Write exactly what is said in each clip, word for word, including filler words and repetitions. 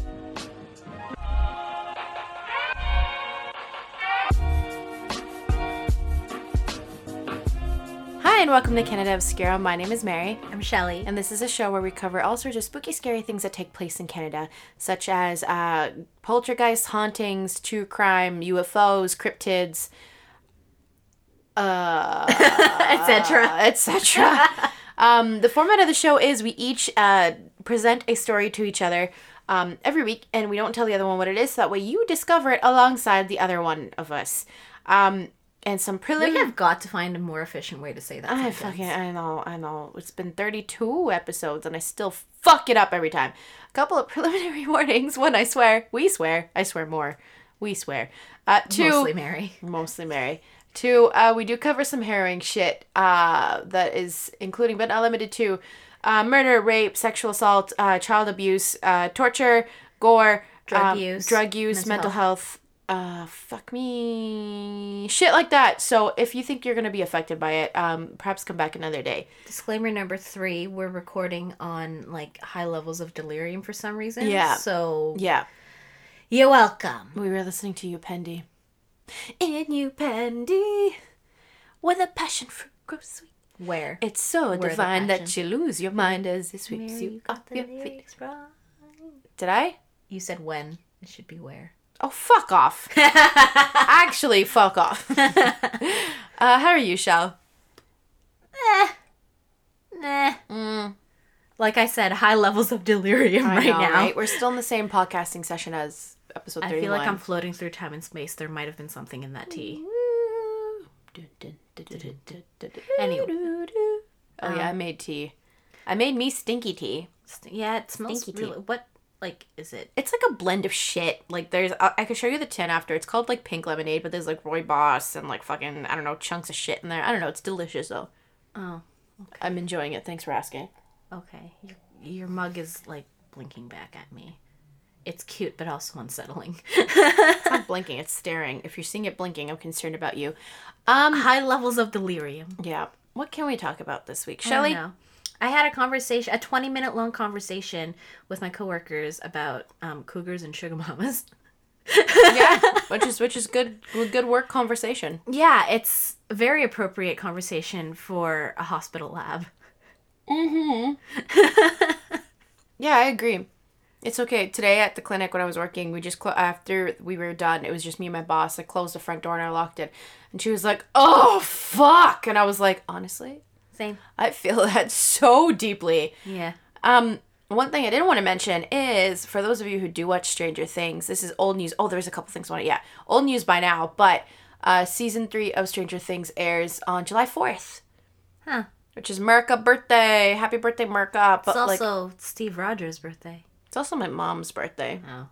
Hi, and welcome to Canada Obscura. My name is Mary. I'm Shelley. And this is a show where we cover all sorts of spooky, scary things that take place in Canada, such as uh, poltergeists, hauntings, true crime, U F Os, cryptids, uh, et cetera, et cetera. um, the format of the show is we each uh, present a story to each other um, every week, and we don't tell the other one what it is, so that way you discover it alongside the other one of us. Um, and some preliminary... We have got to find a more efficient way to say that I sentence. fucking, I know, I know. It's been thirty-two episodes, and I still fuck it up every time. A couple of preliminary warnings. One, I swear. We swear. I swear more. We swear. Uh, two... Mostly Mary. Mostly Mary. Two, uh, we do cover some harrowing shit uh, that is including, but not limited to, uh, murder, rape, sexual assault, uh, child abuse, uh, torture, gore, Drug um, use, drug use, mental, mental health, uh, fuck me, shit like that. So if you think you're going to be affected by it, um, perhaps come back another day. Disclaimer number three, we're recording on, like, high levels of delirium for some reason. Yeah. So, Yeah. you're welcome. We were listening to Upendi. In Upendi, with a passion fruit grows sweet. Where? It's so Where the divine that passion- you lose your mind as it sweeps Mary, you got off the your feet. lyrics wrong. Did I? You said when. It should be where. Oh, fuck off. Actually, fuck off. uh, how are you, Shell? Eh. Nah. Mm, Like I said, high levels of delirium I right know, now. right? We're still in the same podcasting session as episode I thirty-one. feel like I'm floating through time and space. There might have been something in that tea. Anyway. Oh, yeah, I made tea. I made me stinky tea. St- Yeah, it smells Stinky tea. really... What, like, is it? It's like a blend of shit. Like, there's... I, I could show you the tin after. It's called, like, pink lemonade, but there's, like, rooibos and, like, fucking, I don't know, chunks of shit in there. I don't know. It's delicious, though. Oh, I'm enjoying it. Thanks for asking. okay. Your, your mug is, like, blinking back at me. It's cute, but also unsettling. It's not blinking. It's staring. If you're seeing it blinking, I'm concerned about you. Um, High levels of delirium. yeah. What can we talk about this week? I Shelley? don't know. I had a conversation, a twenty-minute long conversation with my coworkers about um, cougars and sugar mamas. Yeah. Which is, which is good, good work conversation. Yeah, it's a very appropriate conversation for a hospital lab. Mm-hmm. Yeah, I agree. It's okay. Today at the clinic when I was working, we just, clo- after we were done, it was just me and my boss. I closed the front door and I locked it. And she was like, oh, fuck. And I was like, honestly, Same. I feel that so deeply. Yeah. Um, one thing I didn't want to mention is, for those of you who do watch Stranger Things, this is old news. Oh, there's a couple things I want to, yeah, old news by now, but uh, season three of Stranger Things airs on July fourth. Huh. Which is Merca birthday. Happy birthday, Merca. But It's like, also Steve Rogers' birthday. it's also my mom's birthday. Oh.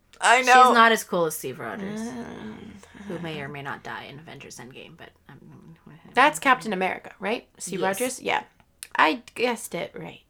I She's not as cool as Steve Rogers, who may or may not die in Avengers Endgame, but... Um, That's Captain America, right? Steve Yes. Rogers? Yeah. I guessed it right.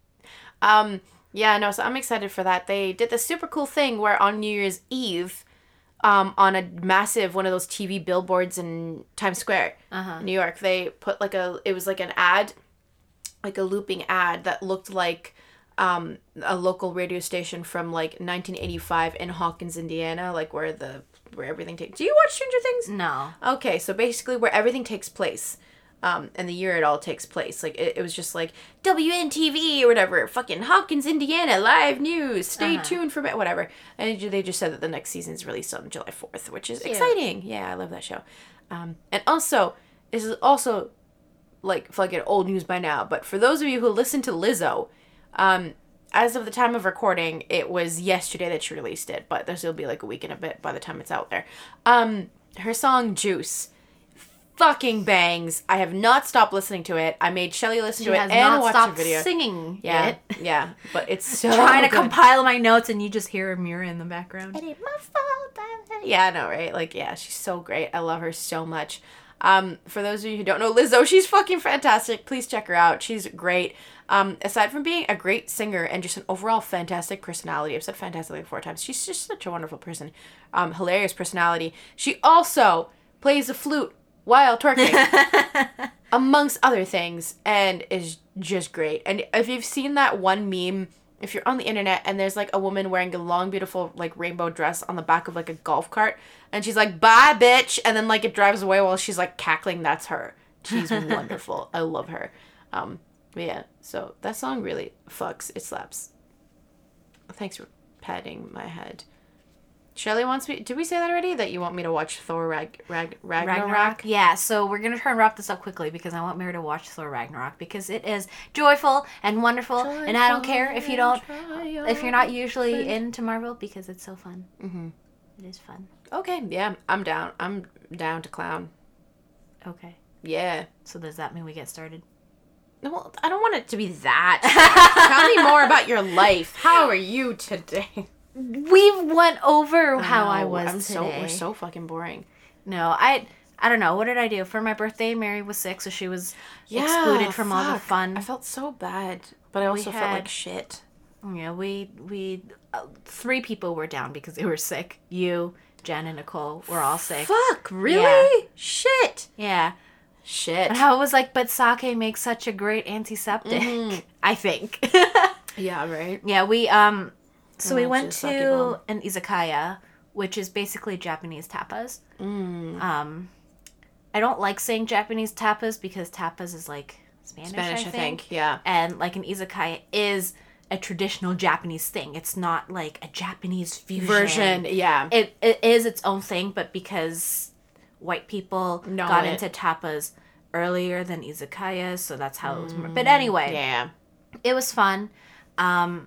Um, yeah, no, so I'm excited for that. They did this super cool thing where on New Year's Eve, um, on a massive one of those T V billboards in Times Square, Uh-huh. New York, they put like a, it was like an ad, like a looping ad that looked like um, a local radio station from like nineteen eighty-five in Hawkins, Indiana, like where the, where everything takes, do you watch Stranger Things? No. Okay, so basically where everything takes place, um, and the year it all takes place. Like, it, it was just like, W N T V or whatever, fucking Hawkins, Indiana, live news, stay Uh-huh. tuned for it, whatever. And it- they just said that the next season's released on July fourth, which is Cute. exciting. Yeah, I love that show. Um, and also, this is also, like, fucking old news by now, but for those of you who listen to Lizzo, um, as of the time of recording, it was yesterday that she released it, but this will be like a week and a bit by the time it's out there. Um, her song Juice fucking bangs. I have not stopped listening to it. I made Shelley listen She to it has and not watch the stopped video. singing Yeah, yet. yeah, but it's so Trying to good. compile my notes and you just hear a mirror in the background. It ain't my fault. I- Yeah, I know, right? Like, yeah, she's so great. I love her so much. Um, for those of you who don't know Lizzo, she's fucking fantastic. Please check her out. She's great. Um, aside from being a great singer and just an overall fantastic personality, I've said fantastic like four times. She's just such a wonderful person. Um, hilarious personality. She also plays the flute while twerking, amongst other things, and is just great. And if you've seen that one meme if you're on the internet and there's like a woman wearing a long, beautiful like rainbow dress on the back of like a golf cart, and she's like, "Bye, bitch," and then like it drives away while she's like cackling. That's her. She's wonderful. I love her. Um, but yeah. So that song really fucks. It slaps. Thanks for patting my head. Shelley wants me. Did we say that already? That you want me to watch Thor Rag, Rag, Ragnarok? Ragnarok? Yeah, so we're going to try and wrap this up quickly because I want Mary to watch Thor Ragnarok because it is joyful and wonderful. Joyful, and I don't care if you don't, if you're not usually into Marvel because it's so fun. Mm-hmm. It is fun. Okay, yeah, I'm down. I'm down to clown. Okay. Yeah. So does that mean we get started? Well, I don't want it to be that. Tell me more about your life. How are you today? We went over how I, I was I'm today. So, we're so fucking boring. No, I I don't know. What did I do? For my birthday, Mary was sick, so she was yeah, excluded from fuck. all the fun. I felt so bad, but I also had, felt like shit. Yeah, we, we uh, three people were down because they were sick. You, Jen, and Nicole were all sick. Fuck, really? Yeah. Shit. Yeah. Shit. And I was like, but sake makes such a great antiseptic, mm-hmm. I think. Yeah, right? Yeah, we, um... So we went to an izakaya, which is basically Japanese tapas. Mm. Um, I don't like saying Japanese tapas because tapas is like Spanish, Spanish I, think. I think. Yeah. And like an izakaya is a traditional Japanese thing. It's not like a Japanese fusion. Version, yeah. It It is its own thing, but because white people know got it. into tapas earlier than izakayas, so that's how mm. it was. More. But anyway. Yeah. It was fun. Um...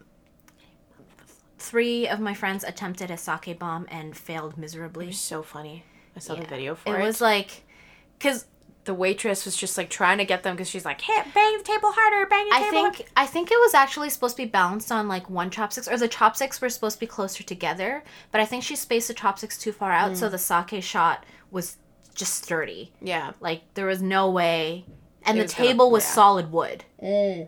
Three of my friends attempted a sake bomb and failed miserably. It was so funny. I saw yeah. the video for it. It was like, because the waitress was just like trying to get them because she's like, hey, bang the table harder, bang the I table think harder. I think it was actually supposed to be balanced on like one chopsticks, or the chopsticks were supposed to be closer together, but I think she spaced the chopsticks too far out, mm. so the sake shot was just sturdy. Yeah. Like, there was no way. And the table gonna, was yeah. solid wood. Mm.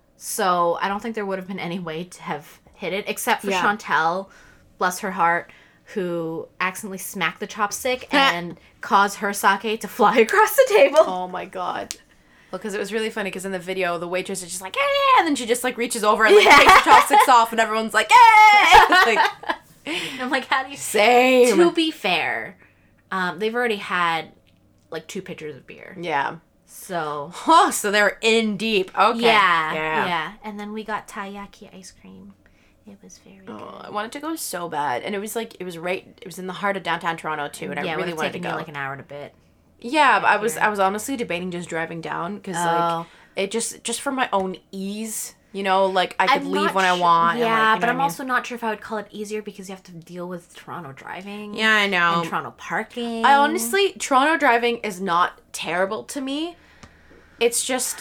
So I don't think there would have been any way to have hit it, except for yeah. Chantel, bless her heart, who accidentally smacked the chopstick and caused her sake to fly across the table. Oh my god. Well, because it was really funny, because in the video, the waitress is just like, eh, and then she just like reaches over and like yeah. takes the chopsticks off, and everyone's like, eh! Like, and I'm like, how do you... Same. To be fair, um, they've already had like two pitchers of beer. Yeah. So... Oh, so they're in deep. Okay. Yeah. Yeah. Yeah. And then we got taiyaki ice cream. It was very good. Oh, I wanted to go so bad. And it was like, it was right, it was in the heart of downtown Toronto too. And yeah, I really wanted to go. Yeah, it would have taken me like an hour and a bit. Yeah, but I was, I was honestly debating just driving down. Because oh. like, it just, just for my own ease, you know, like I could I'm leave when sh- I want. Yeah, and, like, you but know I'm what I mean? also not sure if I would call it easier because you have to deal with Toronto driving. Yeah, I know. And Toronto parking. I honestly, Toronto driving is not terrible to me. It's just...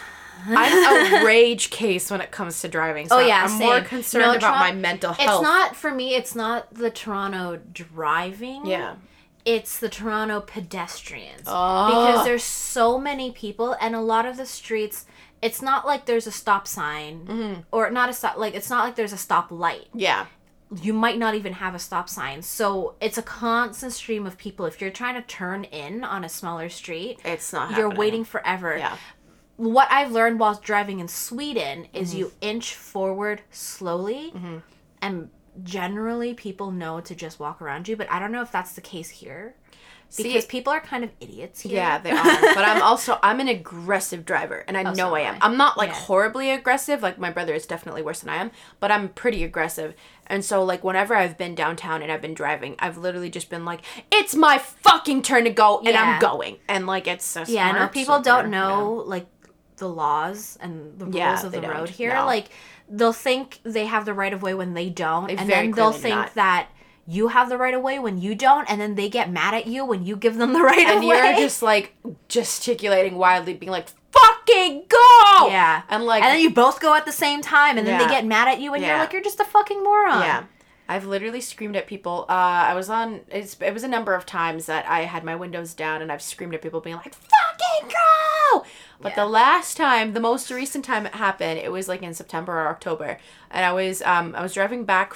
I'm a rage case when it comes to driving. So oh yeah, I'm same. more concerned no, about Tor- my mental health. It's not for me. It's not the Toronto driving. Yeah, it's the Toronto pedestrians. Oh. Because there's so many people, and a lot of the streets. It's not like there's a stop sign, mm-hmm. or not a stop. Like it's not like there's a stop light. Yeah. You might not even have a stop sign. So it's a constant stream of people. If you're trying to turn in on a smaller street, it's not You're happening. waiting forever. Yeah. What I've learned while driving in Sweden is mm-hmm. you inch forward slowly, mm-hmm. and generally people know to just walk around you, but I don't know if that's the case here. Because See, people are kind of idiots here. Yeah, they are. But I'm also, I'm an aggressive driver, and I oh, know so I am. I. I'm not, like, yeah. horribly aggressive. Like, my brother is definitely worse than I am, but I'm pretty aggressive. And so, like, whenever I've been downtown and I've been driving, I've literally just been like, it's my fucking turn to go, and yeah. I'm going. And, like, it's so Yeah, smart, no, people so don't know, yeah. like, the laws and the rules yeah, of the don't. road here. No. Like, they'll think they have the right of way when they don't, they and then they'll think not. that you have the right of way when you don't, and then they get mad at you when you give them the right and of way. And you're just, like, gesticulating wildly, being like, fucking go! Yeah. And, like... And then you both go at the same time, and then yeah. they get mad at you, and yeah. you're like, you're just a fucking moron. Yeah. I've literally screamed at people. Uh, I was on... It's, it was a number of times that I had my windows down, and I've screamed at people being like, fucking go! But yeah. the last time, the most recent time it happened, it was, like, in September or October. And I was, um, I was driving back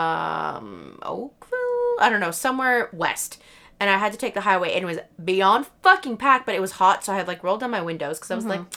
from Oakville? I don't know, somewhere west. And I had to take the highway, and it was beyond fucking packed, but it was hot, so I had, like, rolled down my windows, because I was mm-hmm. like,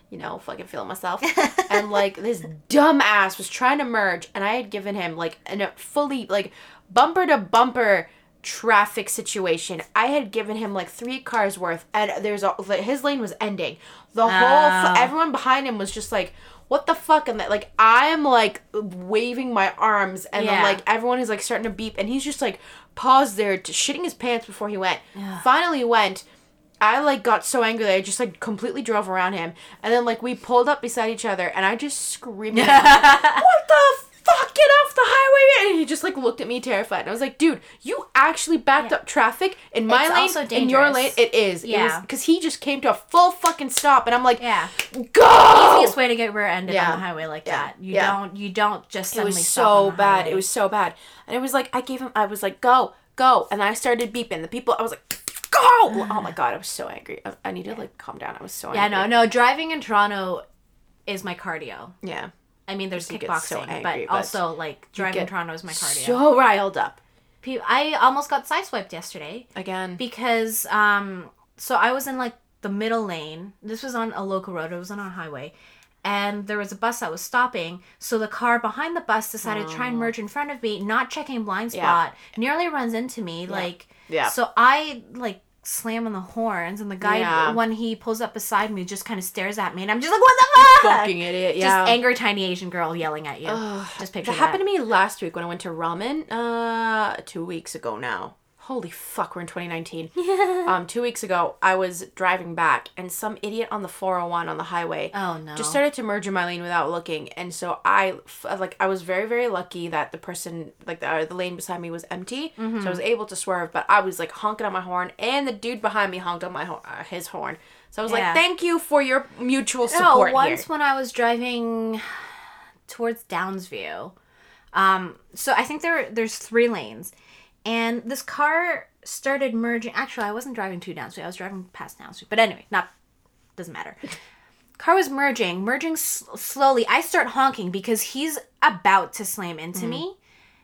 you know, fucking feeling myself. And, like, this dumb ass was trying to merge, and I had given him, like, a fully, like, bumper-to-bumper traffic situation. I had given him, like, three cars worth, and there's a, like, his lane was ending. The whole, Oh. everyone behind him was just, like, what the fuck? And, that, like, I'm, like, waving my arms, and Yeah. then, like, everyone is, like, starting to beep, and he's just, like, paused there, to shitting his pants before he went. Yeah. Finally went. I, like, got so angry that I just, like, completely drove around him. And then, like, we pulled up beside each other, and I just screamed at him, what the fuck? Get off the highway! And he just, like, looked at me terrified. And I was like, dude, you actually backed Yeah. up traffic in my It's lane, also in your lane. dangerous. It is. Yeah. Because he just came to a full fucking stop, and I'm like, Yeah. go! Easiest way to get rear-ended Yeah. on the highway like Yeah. that. You Yeah. don't. You don't just It suddenly was stop so on the bad. highway. It was so bad. And it was like, I gave him, I was like, go, go. And then I started beeping. The people, I was like, go! Oh my God, I was so angry. I, I need to, like, calm down. I was so Yeah, angry. no, no. Driving in Toronto is my cardio. Yeah. I mean, there's You get kickboxing, so angry, but, but also like driving in get Toronto is my cardio. So riled up. Pe- I almost got sideswiped yesterday Again. because um, so I was in like the middle lane. This was on a local road. It was on a highway, and there was a bus that was stopping. So the car behind the bus decided to try and merge in front of me, not checking blind spot. Nearly runs into me. Like Yeah. So I like slam on the horns, and the guy Yeah. when he pulls up beside me just kind of stares at me, and I'm just like, what the fuck? Fucking idiot, yeah. Just angry tiny Asian girl yelling at you. Ugh. Just picture That that. happened to me last week when I went to ramen. Uh, two weeks ago now. Holy fuck, we're in twenty nineteen. um, two weeks ago, I was driving back, and some idiot on the four oh one on the highway Oh no. just started to merge in my lane without looking. And so I, f- like, I was very, very lucky that the person, like, the, uh, the lane beside me was empty. Mm-hmm. So I was able to swerve, but I was, like, honking on my horn, and the dude behind me honked on my ho- uh, his horn. So I was Yeah. like, thank you for your mutual No, support once here. when I was driving towards Downsview, um, so I think there there's three lanes, and this car started merging. Actually, I wasn't driving to Downsview. I was driving past Downsview. But anyway, not doesn't matter. Car was merging, merging s- slowly. I start honking because he's about to slam into Mm. me,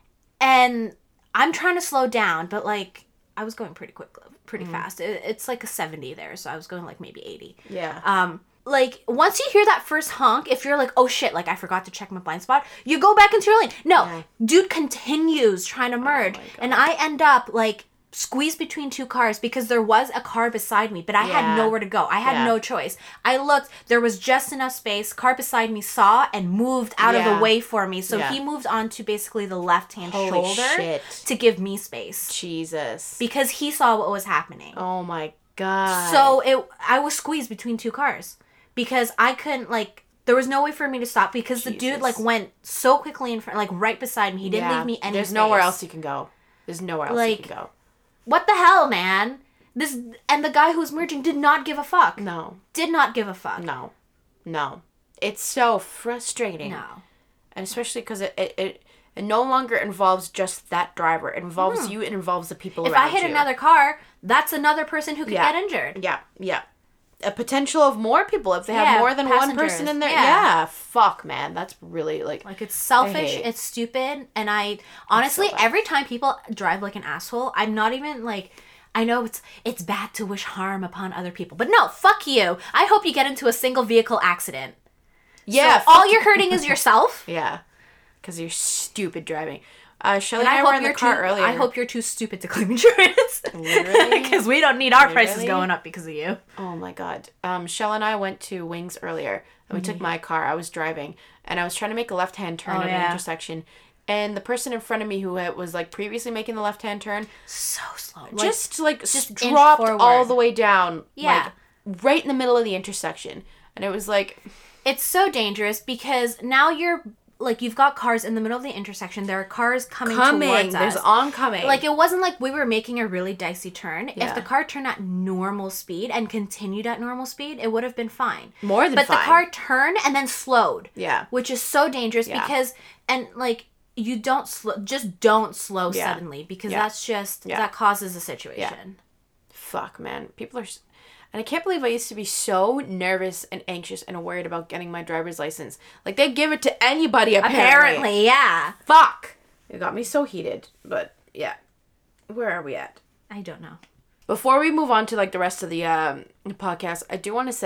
and I'm trying to slow down, but like I was going pretty quick, pretty Mm. fast. It, it's like a seventy there, so I was going like maybe eighty. Yeah. Um, like once you hear that first honk, if you're like, oh shit, like I forgot to check my blind spot, you go back into your lane. No, Yeah. dude continues trying to merge, my God. and I end up like squeezed between two cars because there was a car beside me, but I Yeah. had nowhere to go. I had Yeah. no choice. I looked, there was just enough space. Car beside me saw and moved out of Yeah. the way for me, so Yeah. he moved on to basically the left hand Holy shoulder shit. to give me space Jesus. because he saw what was happening. Oh my God. So it, I was squeezed between two cars because I couldn't like. There was no way for me to stop because the dude Jesus. like went so quickly in front, like right beside me. He didn't Yeah. leave me any. There's space. nowhere else you can go. There's nowhere else Like- you can go. What the hell, man? This and the guy who was merging did not give a fuck. No. Did not give a fuck. No. No. It's so frustrating. No. And especially because it, it, it, it no longer involves just that driver. It involves you. It involves the people If around I hit you. another car, that's another person who could Yeah. get injured. Yeah. Yeah. A potential of more people if they have Yeah, more than one passengers. person in there. Yeah. Yeah. Fuck, man. That's really like. Like it's selfish, hate. it's stupid, and I honestly bad. every time people drive like an asshole, I'm not even like I know it's it's bad to wish harm upon other people, but no, fuck you. I hope you get into a single vehicle accident. Yeah. So all you're hurting is yourself. Yeah. Because you're stupid driving. Uh, Shelly And and I, I, were hope in the you're car too, earlier. I hope you're too stupid to claim insurance. Literally? Because we don't need our prices Literally? going up because of you. Oh my God. Um, Shell and I went to Wings earlier, and we took my car. I was driving, and I was trying to make a left-hand turn Mm-hmm. Oh, at yeah. an intersection, and the person in front of me who had, was like previously making the left-hand turn So slow. Like, just like just just inch dropped forward. all the way down, Yeah. like right in the middle of the intersection, and it was like, it's so dangerous because now you're like you've got cars in the middle of the intersection. There are cars coming, coming. towards There's us. oncoming. Like it wasn't like we were making a really dicey turn. If Yeah. the car turned at normal speed and continued at normal speed, it would have been fine. More than but fine. the car turned and then slowed. Yeah. Which is so dangerous Yeah. because and like you don't slow just don't slow Yeah. suddenly because Yeah. that's just Yeah. that causes a situation. Fuck, man. People are... s- And I can't believe I used to be so nervous and anxious and worried about getting my driver's license. Like, they give it to anybody, apparently. Apparently, yeah. Fuck! It got me so heated. But, yeah. Where are we at? I don't know. Before we move on to, like, the rest of the um, podcast, I do want to say,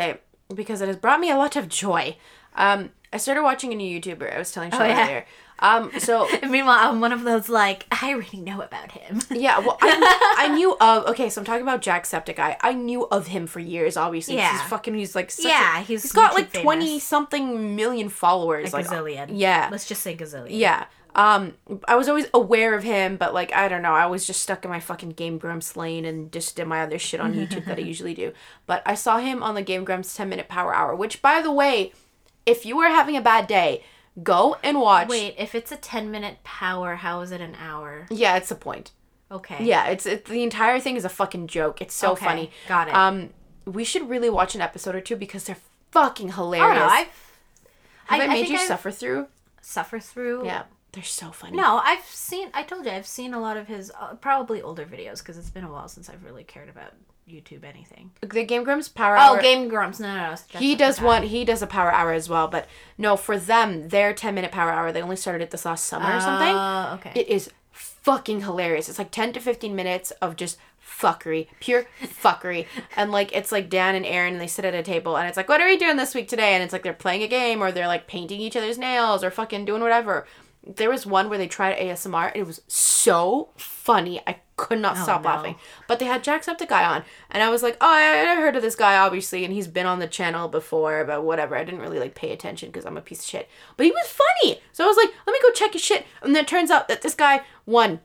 because it has brought me a lot of joy. Um, I started watching a new YouTuber. I was telling Sean Oh, yeah. earlier. Um, so meanwhile, I'm one of those like I already know about him. yeah, well, I, I knew of. Okay, so I'm talking about Jacksepticeye. I knew of him for years. Obviously, Yeah. he's fucking. He's like, such Yeah, a, he's he's got YouTube like famous. twenty something million followers. A like gazillion. Yeah, Let's just say gazillion. yeah. Um, I was always aware of him, but like I don't know, I was just stuck in my fucking Game Grumps lane and just did my other shit on YouTube that I usually do. But I saw him on the Game Grumps ten minute Power Hour, which by the way, if you are having a bad day, go and watch. Wait, if it's a ten minute power, how is it an hour? Yeah, it's the point. Okay. Yeah, it's it, the entire thing is a fucking joke. It's so Okay, funny. got it. Um, we should really watch an episode or two because they're fucking Oh hilarious. no, I've Have I, I made think you I've- suffer through? suffer through. Yeah, they're so funny. No, I've seen. I told you, I've seen a lot of his uh, probably older videos because it's been a while since I've really cared about YouTube anything. The Game Grumps Power Hour. Oh, Game Grumps. No, no, no. it's He Jacksepticeye. does one. He does a power hour as well, but no, for them, their ten minute power hour. They only started it this last summer or something. Oh, okay. It is fucking hilarious. It's like ten to fifteen minutes of just fuckery, pure fuckery, and like it's like Dan and Aaron, and they sit at a table, and it's like, what are we doing this week today? And it's like they're playing a game, or they're like painting each other's nails, or fucking doing whatever. There was one where they tried A S M R, and it was so funny. I could not Oh, stop no. laughing. But they had Jacksepticeye on, and I was like, oh, I, I heard of this guy, obviously, and he's been on the channel before, but whatever. I didn't really, like, pay attention because I'm a piece of shit. But he was funny! So I was like, let me go check his shit. And then it turns out that this guy, one,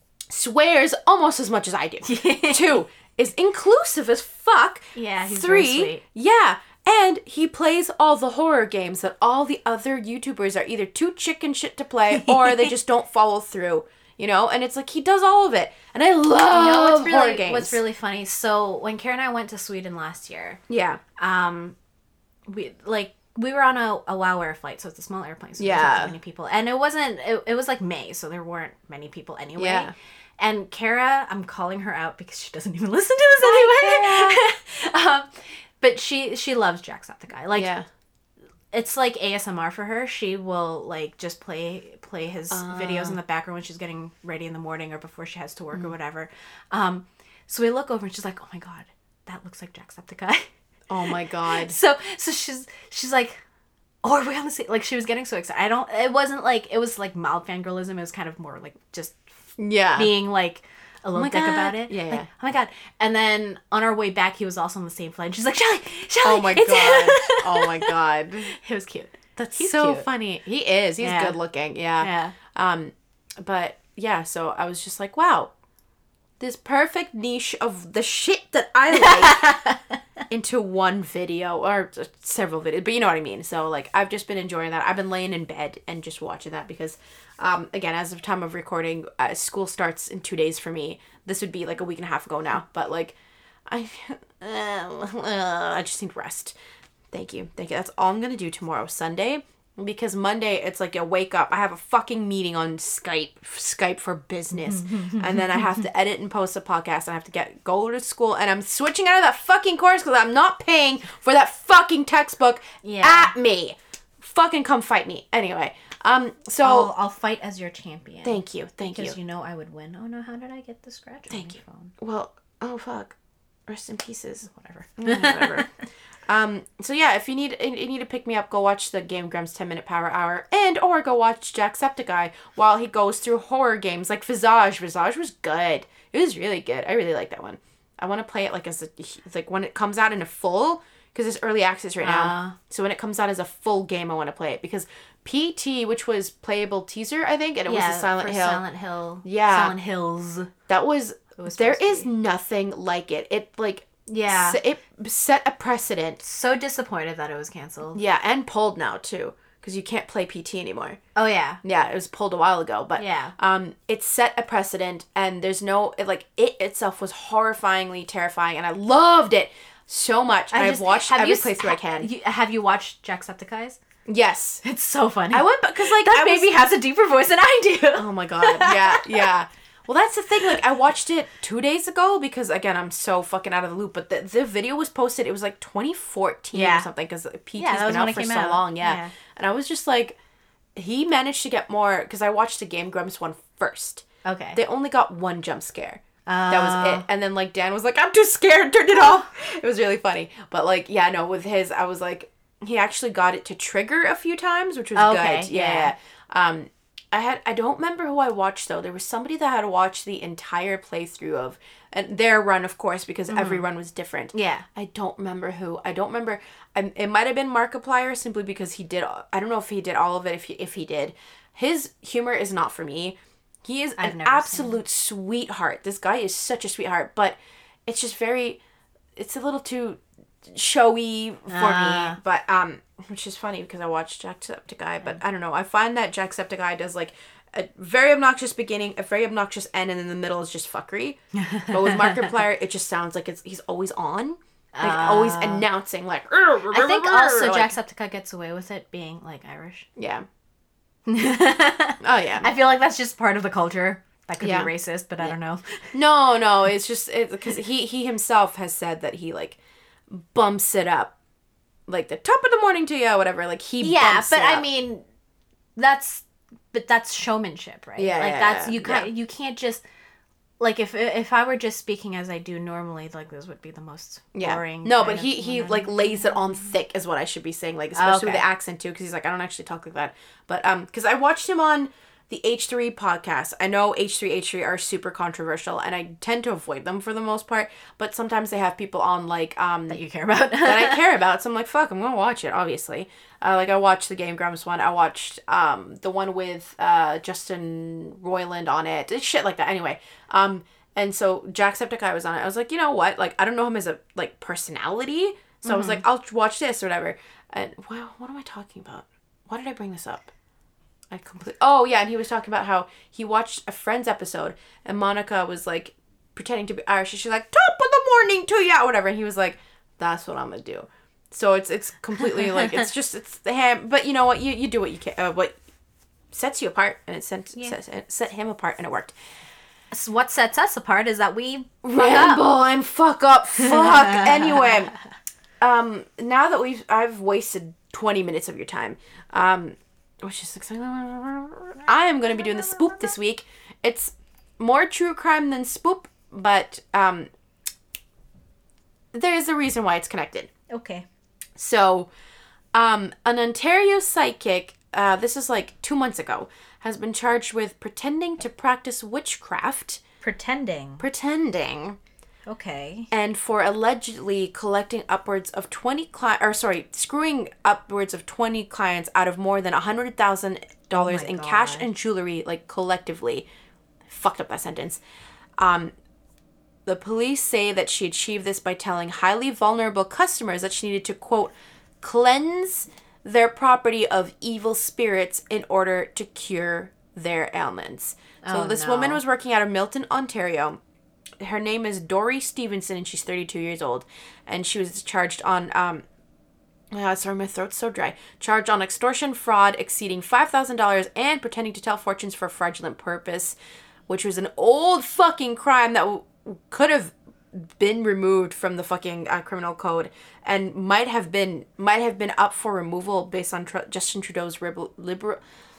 swears almost as much as I do. Two, is inclusive as fuck. Yeah, he's Three, very sweet. yeah, and he plays all the horror games that all the other YouTubers are either too chicken shit to play or they just don't follow through. You know, and it's like he does all of it, and I love You know what's horror really games. what's really funny? So when Kara and I went to Sweden last year, yeah, um, we like we were on a, a WoW Air flight, so it's a small airplane, so Yeah. there's not that many people, and it wasn't. It, it was like May, so there weren't many people anyway. Yeah. And Kara, I'm calling her out because she doesn't even listen to this anyway. um, but she she loves Jacksepticeye. Like yeah, it's like A S M R for her. She will like just play play his videos in the background when she's getting ready in the morning or before she has to work or whatever. Um, so we look over and she's like, "Oh my god, that looks like Jacksepticeye." oh my god, so so she's she's like, "Oh, are we on the same?" Like she was getting so excited. I don't. It wasn't like it was like mild fangirlism. It was kind of more like just yeah, being like a little my dick God. about it. Yeah, Like, yeah. oh my god. And then on our way back, he was also on the same flight. And she's like, Shelly, Shelly. oh my it's god, oh my god, It was cute. that's He's so cute. funny. He is. He's Yeah. good looking. Yeah. Yeah. Um, but yeah, so I was just like, wow, this perfect niche of the shit that I like into one video or several videos, but you know what I mean. So like, I've just been enjoying that. I've been laying in bed and just watching that because, um, again, as of time of recording, uh, school starts in two days for me. This would be like a week and a half ago now, but like, I, uh, I just need rest. Thank you. Thank you. That's all I'm going to do tomorrow, Sunday. Because Monday, it's like a wake up. I have a fucking meeting on Skype, Skype for business. And then I have to edit and post a podcast. And I have to get go to school. And I'm switching out of that fucking course because I'm not paying for that fucking textbook Yeah. at me. Fucking come fight me. Anyway, um, so... I'll, I'll fight as your champion. Thank you. Thank Because you. you know I would win. Oh no, how did I get the scratch on Thank my you. phone? Well, oh fuck. Rest in pieces. Whatever. Whatever. Um, so yeah, if you need you need to pick me up, go watch the Game Grumps ten minute Power Hour, and or go watch Jacksepticeye while he goes through horror games like Visage. Visage was good. It was really good. I really like that one. I want to play it like as a like when it comes out in a full because it's early access right now. Uh. So when it comes out as a full game, I want to play it because P T, which was playable teaser, I think, and it yeah, was a Silent for Hill. Silent Hill. Yeah. Silent Hills. That was, was there supposed to is nothing like it. It like Yeah. se- it set a precedent. So disappointed that it was canceled. Yeah, and pulled now too, because you can't play P T anymore. Oh yeah. Yeah, it was pulled a while ago, but Yeah. um, it set a precedent, and there's no it, like it itself was horrifyingly terrifying, and I loved it so much. And I I've just- watched have every you s- playthrough I can. You, have you watched Jacksepticeye's? Yes, It's so funny. I went because like that I was, baby has a deeper voice than I do. Oh my god, yeah, yeah. Well, that's the thing. Like, I watched it two days ago because, again, I'm so fucking out of the loop. But the, the video was posted. It was like twenty fourteen Yeah. or something because P T's Yeah, that was been when out it for came so out. long. Yeah. Yeah. And I was just like, he managed to get more because I watched the Game Grumps one first. Okay. They only got one jump scare. Uh, that was it. And then, like, Dan was like, I'm too scared, turned it off. It was really funny. But, like, yeah, no, with his, I was like, he actually got it to trigger a few times, which was okay, good. Yeah. yeah. Um, I had, I don't remember who I watched, though. There was somebody that had watched the entire playthrough of, and their run, of course, because mm-hmm. every run was different. Yeah. I don't remember who. I don't remember. I, it might have been Markiplier, simply because he did, I don't know if he did all of it, if he, if he did. His humor is not for me. He is I've an absolute sweetheart. This guy is such a sweetheart, but it's just very, it's a little too showy for uh. me. But, um, which is funny because I watched Jacksepticeye, but I don't know. I find that Jacksepticeye does, like, a very obnoxious beginning, a very obnoxious end, and in the middle is just fuckery. But with Markiplier, it just sounds like it's he's always on. Like, uh. always announcing, like, I think also like, Jacksepticeye gets away with it being, like, Irish. Yeah. Oh yeah, I feel like that's just part of the culture. That could yeah. be racist, but I don't know. No, no, it's just because he he himself has said that he like bumps it up, like the top of the morning to you, whatever. Like he yeah, bumps but it up. I mean, that's but that's showmanship, right? Yeah, like yeah, that's yeah. you can't yeah. you can't just. Like, if if I were just speaking as I do normally, like, this would be the most yeah. boring. No, but he, he like, lays it on thick is what I should be saying. Like, especially okay. with the accent, too, because he's like, I don't actually talk like that. But, um, because I watched him on the H three podcast. I know H three H three are super controversial, and I tend to avoid them for the most part. But sometimes they have people on, like, um... that you care about. that I care about. So I'm like, fuck, I'm gonna watch it, obviously. Uh, like, I watched the Game Grumps one. I watched, um, the one with, uh, Justin Roiland on it. It's shit like that. Anyway, um... And so Jacksepticeye was on it. I was like, you know what? Like, I don't know him as a, like, personality. So mm-hmm. I was like, I'll watch this or whatever. And, wow, what am I talking about? Why did I bring this up? I completely... Oh, yeah, and he was talking about how he watched a Friends episode, and Monica was, like, pretending to be Irish. And she's like, top of the morning to ya, whatever. And he was like, that's what I'm gonna do. So it's it's completely, like, it's just, it's the ham. But you know what? You, you do what you can, uh, what sets you apart, and it sent, yeah. set, set him apart, and it worked. So what sets us apart is that we ramble and fuck up. Fuck. Anyway, um, now that we've I've wasted twenty minutes of your time, um, which is exciting. I am going to be doing the spoop this week. It's more true crime than spoop, but um, there is a reason why it's connected. Okay. So, um, an Ontario psychic. Uh, this is like two months ago. Has been charged with pretending to practice witchcraft. Pretending. Pretending. Okay. And for allegedly collecting upwards of twenty clients, or sorry, screwing upwards of twenty clients out of more than one hundred thousand dollars oh in God. cash and jewelry, like, collectively. Fucked up that sentence. Um, the police say that she achieved this by telling highly vulnerable customers that she needed to, quote, cleanse their property of evil spirits in order to cure their ailments. So oh, this no. woman was working out of Milton, Ontario. Her name is Dory Stevenson, and she's thirty-two years old. And she was charged on, um, oh, sorry, my throat's so dry. Charged on extortion, fraud exceeding five thousand dollars, and pretending to tell fortunes for fraudulent purpose, which was an old fucking crime that w- could have been removed from the fucking uh, criminal code, and might have been might have been up for removal based on tr- Justin Trudeau's liberal. liberal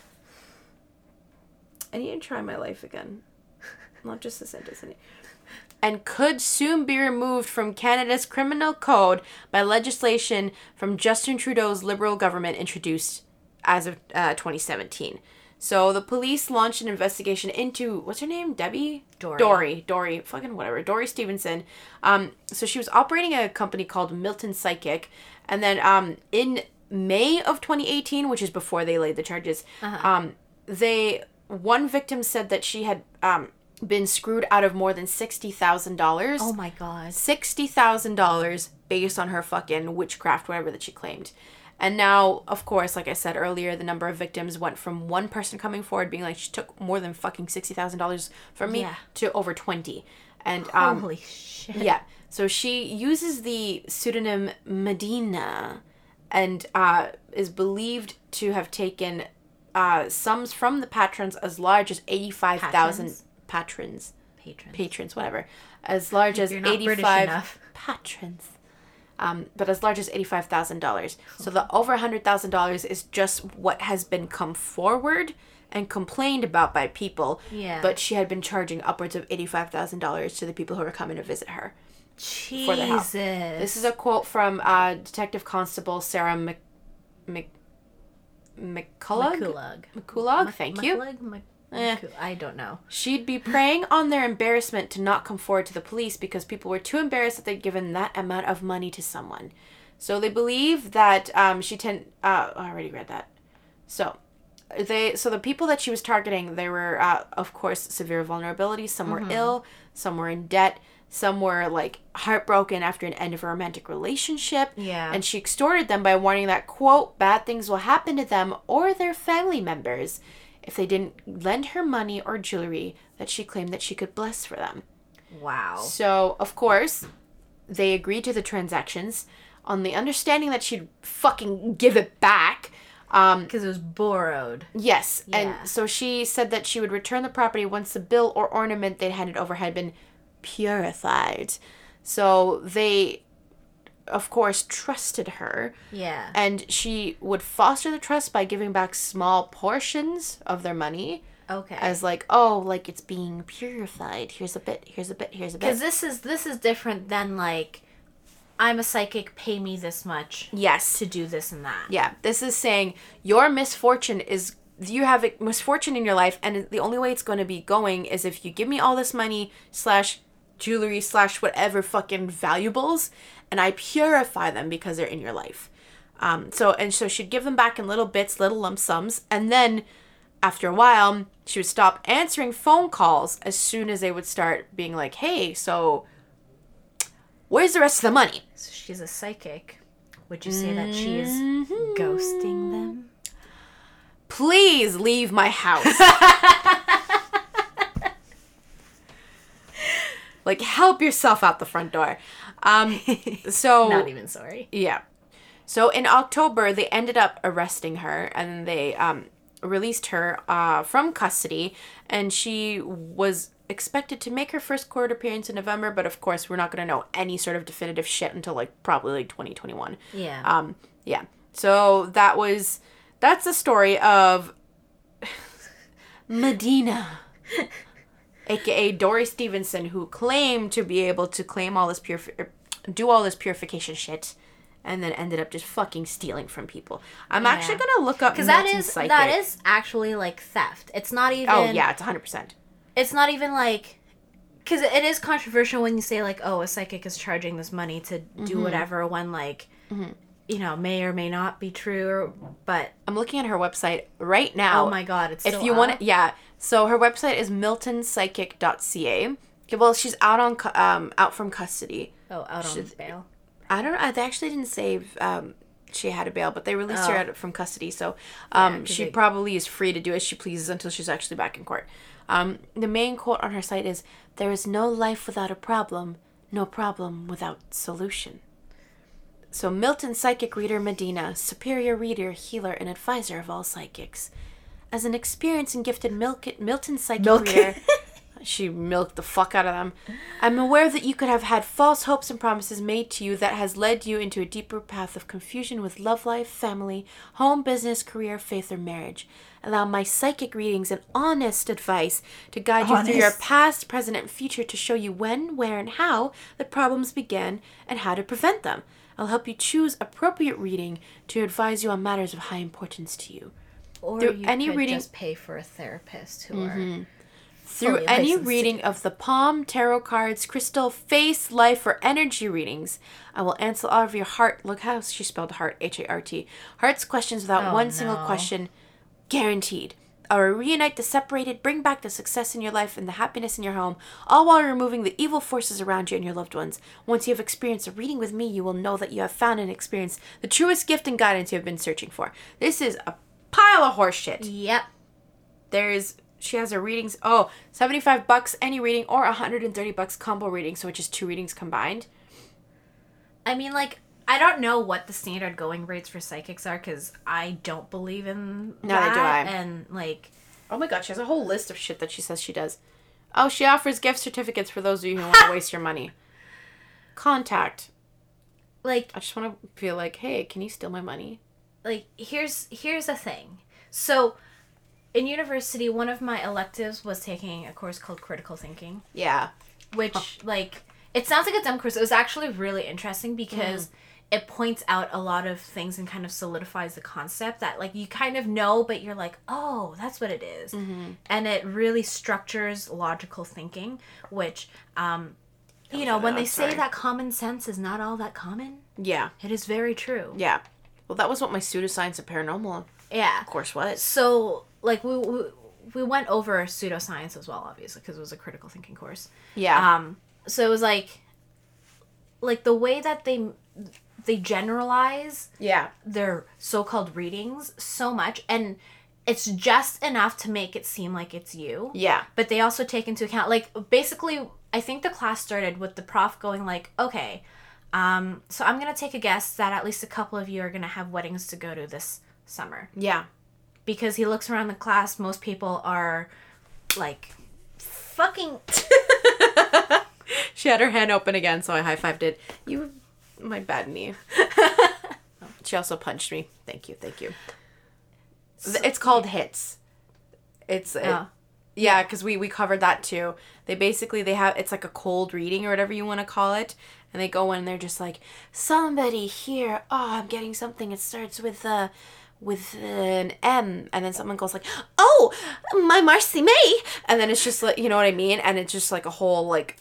I need to try my life again, not just the sentence. And could soon be removed from Canada's criminal code by legislation from Justin Trudeau's Liberal government introduced as of uh, twenty seventeen. So the police launched an investigation into, what's her name? Debbie? Dory. Dory. Dory. Fucking whatever. Dory Stevenson. Um, so she was operating a company called Milton Psychic. And then um, in May of twenty eighteen, which is before they laid the charges, uh-huh. um, they, one victim said that she had um, been screwed out of more than sixty thousand dollars. Oh my God. sixty thousand dollars based on her fucking witchcraft, whatever that she claimed. And now, of course, like I said earlier, the number of victims went from one person coming forward being like, she took more than fucking sixty thousand dollars from me, yeah. to over twenty. And um, holy shit. Yeah. So she uses the pseudonym Medina and uh, is believed to have taken uh, sums from the patrons as large as eighty-five thousand patrons. Patrons. Patrons, whatever. As large as eighty-five patrons. Um, but as large as eighty-five thousand dollars. So the over one hundred thousand dollars is just what has been come forward and complained about by people. Yeah. But she had been charging upwards of eighty-five thousand dollars to the people who were coming to visit her. Jesus. For their help. This is a quote from uh, Detective Constable Sarah Mc... Mc... McCullough? McCullough. McCullough? Thank Mc- you. Mc- Eh. I don't know. She'd be preying on their embarrassment to not come forward to the police because people were too embarrassed that they'd given that amount of money to someone. So they believe that um, she tend. Uh, I already read that. So they. So the people that she was targeting, they were, uh, of course, severe vulnerabilities. Some were mm-hmm. ill. Some were in debt. Some were like heartbroken after an end of a romantic relationship. Yeah. And she extorted them by warning that, quote, bad things will happen to them or their family members if they didn't lend her money or jewelry that she claimed that she could bless for them. Wow. So, of course, they agreed to the transactions on the understanding that she'd fucking give it back. Um, because it was borrowed. Yes. Yeah. And so she said that she would return the property once the bill or ornament they'd handed over had been purified. So they, of course, trusted her. Yeah. And she would foster the trust by giving back small portions of their money. Okay. As like, oh, like it's being purified. Here's a bit, here's a bit, here's a bit. Because this is this is different than like, I'm a psychic, pay me this much. Yes. To do this and that. Yeah. This is saying your misfortune is, you have a misfortune in your life, and the only way it's going to be going is if you give me all this money slash jewelry slash whatever fucking valuables, and I purify them because they're in your life. Um, so, and so she'd give them back in little bits, little lump sums, and then after a while, she would stop answering phone calls as soon as they would start being like, hey, so where's the rest of the money? So she's a psychic. Would you say that she is Mm-hmm. ghosting them? Please leave my house. Like, help yourself out the front door. Um, so... Not even sorry. Yeah. So in October, they ended up arresting her, and they um, released her uh, from custody, and she was expected to make her first court appearance in November, but of course, we're not going to know any sort of definitive shit until, like, probably, like, twenty twenty-one. Yeah. Um, yeah. So that was... That's the story of Medina. A K A Dory Stevenson, who claimed to be able to claim all this purifi- do all this purification shit, and then ended up just fucking stealing from people. I'm yeah. actually gonna look up because that is Psychic. That is actually like theft. It's not even. Oh yeah, it's one hundred percent. It's not even like, because it is controversial when you say like, oh, a psychic is charging this money to do mm-hmm. whatever, when like, mm-hmm. you know, may or may not be true. Or, but I'm looking at her website right now. Oh my god, it's still if you up? want, yeah. So her website is milton psychic dot c a. Well, she's out on um out from custody. Oh, out on she's, bail. I don't know. They actually didn't say um she had a bail, but they released oh. her out from custody. So um yeah, she they... probably is free to do as she pleases until she's actually back in court. Um, the main quote on her site is, "There is no life without a problem, no problem without solution." So Milton Psychic Reader Medina, superior reader, healer, and advisor of all psychics. As an experienced and gifted Milk- Milton Psychic Milk. Reader, she milked the fuck out of them. I'm aware that you could have had false hopes and promises made to you that has led you into a deeper path of confusion with love life, family, home, business, career, faith, or marriage. Allow my psychic readings and honest advice to guide you honest. through your past, present, and future to show you when, where, and how the problems began and how to prevent them. I'll help you choose appropriate reading to advise you on matters of high importance to you. Or through you any could reading, just pay for a therapist who mm-hmm. are through any reading to... of the palm, tarot cards, crystal, face, life, or energy readings. I will answer all of your heart. Look how she spelled heart, H A R T. Heart's questions without oh, one no. single question, guaranteed. I will reunite the separated, bring back the success in your life and the happiness in your home, all while removing the evil forces around you and your loved ones. Once you have experienced a reading with me, you will know that you have found and experienced the truest gift and guidance you have been searching for. This is a pile of horse shit. Yep. There's, she has her readings, oh, seventy-five bucks any reading, or one hundred thirty bucks combo reading, so it's just two readings combined. I mean, like, I don't know what the standard going rates for psychics are, because I don't believe in no, that. Neither do I. And, like... Oh my god, she has a whole list of shit that she says she does. Oh, she offers gift certificates for those of you who want to waste your money. Contact. Like... I just want to feel like, hey, can you steal my money? Like, here's here's the thing. So, in university, one of my electives was taking a course called critical thinking. Yeah. Which, huh. like, it sounds like a dumb course. It was actually really interesting because mm. it points out a lot of things and kind of solidifies the concept that, like, you kind of know, but you're like, oh, that's what it is. Mm-hmm. And it really structures logical thinking, which, um, you know, when they say sorry. that common sense is not all that common. Yeah. It is very true. Yeah. Well, that was what my pseudoscience of paranormal yeah. course was. So, like, we... we We went over pseudoscience as well, obviously, because it was a critical thinking course. Yeah. Um. So it was like, like the way that they they generalize. Yeah. Their so-called readings so much, and it's just enough to make it seem like it's you. Yeah. But they also take into account, like, basically, I think the class started with the prof going like, okay, um, so I'm gonna take a guess that at least a couple of you are gonna have weddings to go to this summer. Yeah. Because he looks around the class, most people are, like, fucking... She had her hand open again, so I high-fived it. You, my bad knee. She also punched me. Thank you, thank you. So, it's called yeah. hits. It's... It, oh. Yeah, because we, we covered that, too. They basically, they have... It's like a cold reading or whatever you want to call it. And they go in and they're just like, somebody here. Oh, I'm getting something. It starts with... Uh, with an M, and then someone goes like, oh, my Marcy May, and then it's just like, you know what I mean, and it's just like a whole, like,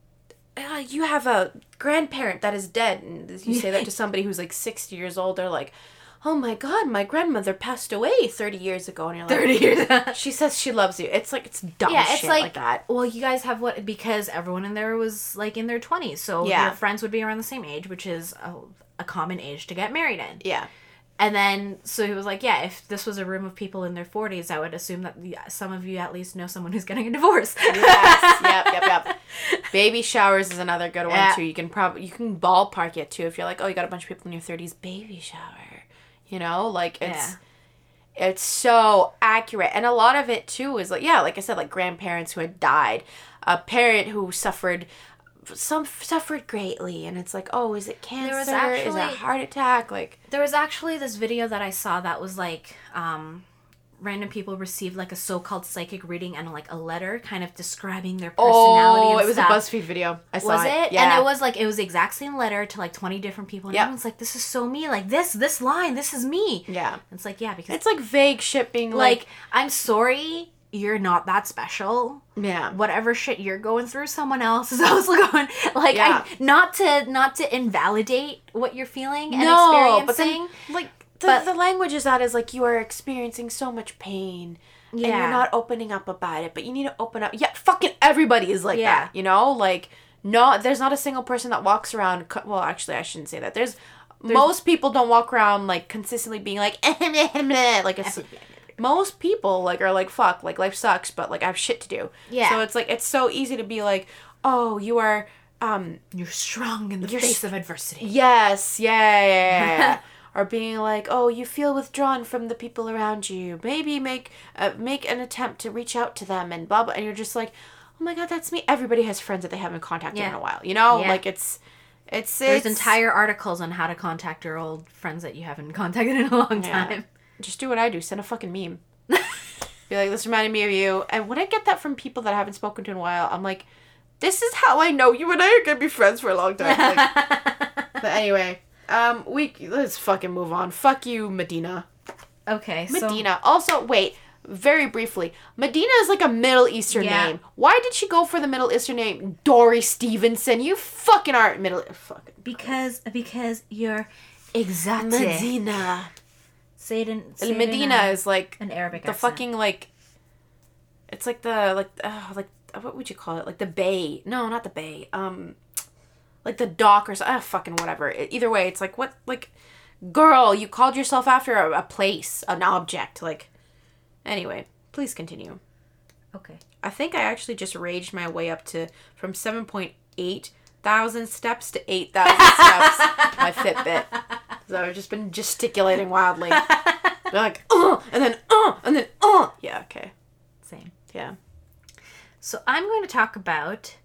uh, you have a grandparent that is dead, and you say that to somebody who's like sixty years old, they're like, oh my god, my grandmother passed away thirty years ago, and you're like, thirty years she says she loves you. It's like, it's dumb yeah, shit it's like, like that. Well, you guys have what, because everyone in there was like in their twenties, so yeah. your friends would be around the same age, which is a, a common age to get married in. Yeah. And then, so he was like, yeah, if this was a room of people in their forties, I would assume that some of you at least know someone who's getting a divorce. Yes, yep, yep, yep. Baby showers is another good one, yeah. too. You can probably, you can ballpark it, too. If you're like, oh, you got a bunch of people in your thirties, baby shower. You know, like, it's, yeah. it's so accurate. And a lot of it, too, is like, yeah, like I said, like grandparents who had died. A parent who suffered... Some suffered greatly, and it's like, oh, is it cancer? There was actually, is it a heart attack? Like, there was actually this video that I saw that was like, um, random people received like a so-called psychic reading and like a letter, kind of describing their personality. Oh, and it was stuff. a BuzzFeed video. I saw was it. it? Yeah. And it was like it was the exact same letter to like twenty different people, and yep. everyone's like, "This is so me." Like this, this line, this is me. Yeah. And it's like, yeah, because it's like vague shit being like, like I'm sorry. You're not that special. Yeah. Whatever shit you're going through, someone else is also going. Like, yeah. I, not to not to invalidate what you're feeling and no, experiencing. But then, like, the, but, the language is that is like, you are experiencing so much pain. Yeah. And you're not opening up about it, but you need to open up. Yeah, fucking everybody is like yeah. that, you know? Like, no, there's not a single person that walks around. Well, actually, I shouldn't say that. There's, there's most people don't walk around, like, consistently being like, like, it's... Most people, like, are like, fuck, like, life sucks, but, like, I have shit to do. Yeah. So it's, like, it's so easy to be like, oh, you are, um... You're strong in the face of adversity. Yes, yeah, yeah, yeah, yeah. Or being like, oh, you feel withdrawn from the people around you. Maybe make, uh, make an attempt to reach out to them and blah, blah. And you're just like, oh my god, that's me. Everybody has friends that they haven't contacted yeah. in a while, you know? Yeah. Like, it's... It's, There's it's... entire articles on how to contact your old friends that you haven't contacted in a long time. Yeah. Just do what I do. Send a fucking meme. Be like, this reminded me of you. And when I get that from people that I haven't spoken to in a while, I'm like, this is how I know you and I are going to be friends for a long time. Like, but anyway, um, we let's fucking move on. Fuck you, Medina. Okay, Medina. So... Also, wait, very briefly. Medina is like a Middle Eastern yeah. name. Why did she go for the Middle Eastern name? Dory Stevenson. You fucking aren't Middle... Fucking because, because you're exotic. Medina. Say it in, say it Medina in a, is like an Arabic the accent. fucking like it's like the like uh, like what would you call it, like the bay, no not the bay, um like the dock or something. Ah, fucking whatever. Either way, it's like, what, like, girl, you called yourself after a, a place, an object, like, anyway, please continue. Okay. I think I actually just raged my way up to from seven point eight thousand steps to eight thousand steps my Fitbit. So I've just been gesticulating wildly. Like, uh, and then, uh, and then, uh. Yeah, okay. Same. Yeah. So I'm going to talk about,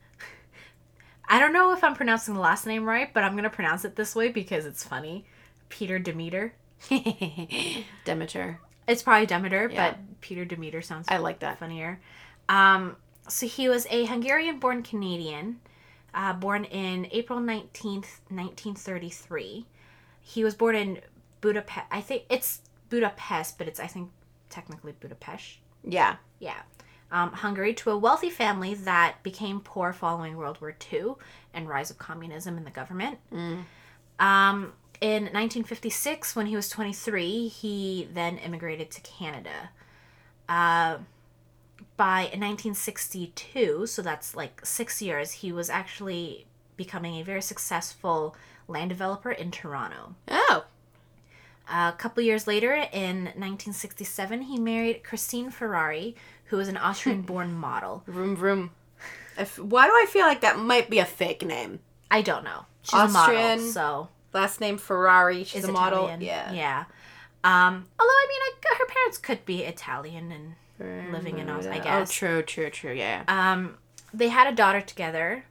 I don't know if I'm pronouncing the last name right, but I'm going to pronounce it this way because it's funny. Peter Demeter. Demeter. It's probably Demeter, Yeah. but Peter Demeter sounds I like that. funnier. Um, so he was a Hungarian-born Canadian, uh, born in April nineteenth, nineteen thirty-three. He was born in Budapest. I think it's Budapest, but it's, I think, technically Budapest. Yeah. Yeah. Um, Hungary, to a wealthy family that became poor following World War Two and rise of communism in the government. Mm. Um, in nineteen fifty-six, when he was twenty-three, he then immigrated to Canada. Uh, by nineteen sixty-two, so that's like six years, he was actually becoming a very successful land developer in Toronto. Oh. A couple years later, in nineteen sixty-seven, he married Christine Ferrari, who was an Austrian-born model. Vroom vroom. If, why do I feel like that might be a fake name? I don't know. She's Austrian, a model, so... Last name Ferrari. She's is a model. Italian. Yeah. Yeah. Um, although, I mean, I, her parents could be Italian and living in Austria, I guess. Oh, true, true, true, yeah. Um, they had a daughter together,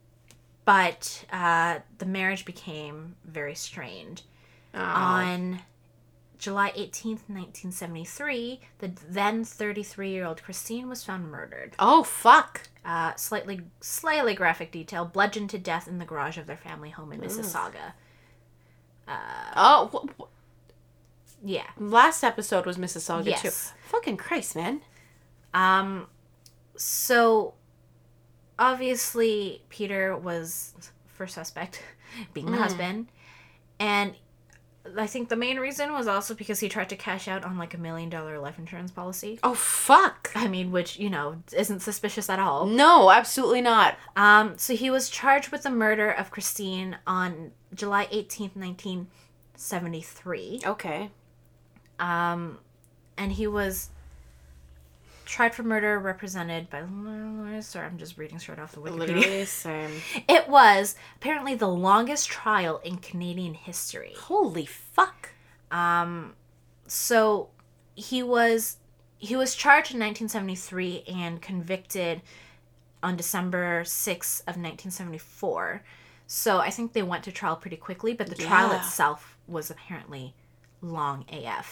but uh, the marriage became very strained. Oh. On July eighteenth, nineteen seventy-three, the then thirty-three-year-old Christine was found murdered. Oh, fuck. Uh, slightly, slightly graphic detail, bludgeoned to death in the garage of their family home in Mississauga. Uh, oh, wh- wh- yeah. last episode was Mississauga, Yes. too. Fucking Christ, man. Um, so, obviously, Peter was first suspect, being the Mm. husband, and I think the main reason was also because he tried to cash out on, like, a million dollar life insurance policy. Oh, fuck. I mean, which, you know, isn't suspicious at all. No, absolutely not. Um, so he was charged with the murder of Christine on July eighteenth, nineteen seventy-three. Okay. Um, and he was tried for murder, represented by... Sorry, I'm just reading straight off the Wikipedia. Literally same. It was apparently the longest trial in Canadian history. Holy fuck. Um, so he was he was charged in nineteen seventy-three and convicted on December sixth of nineteen seventy-four. So I think they went to trial pretty quickly, but the trial Yeah. itself was apparently long A F.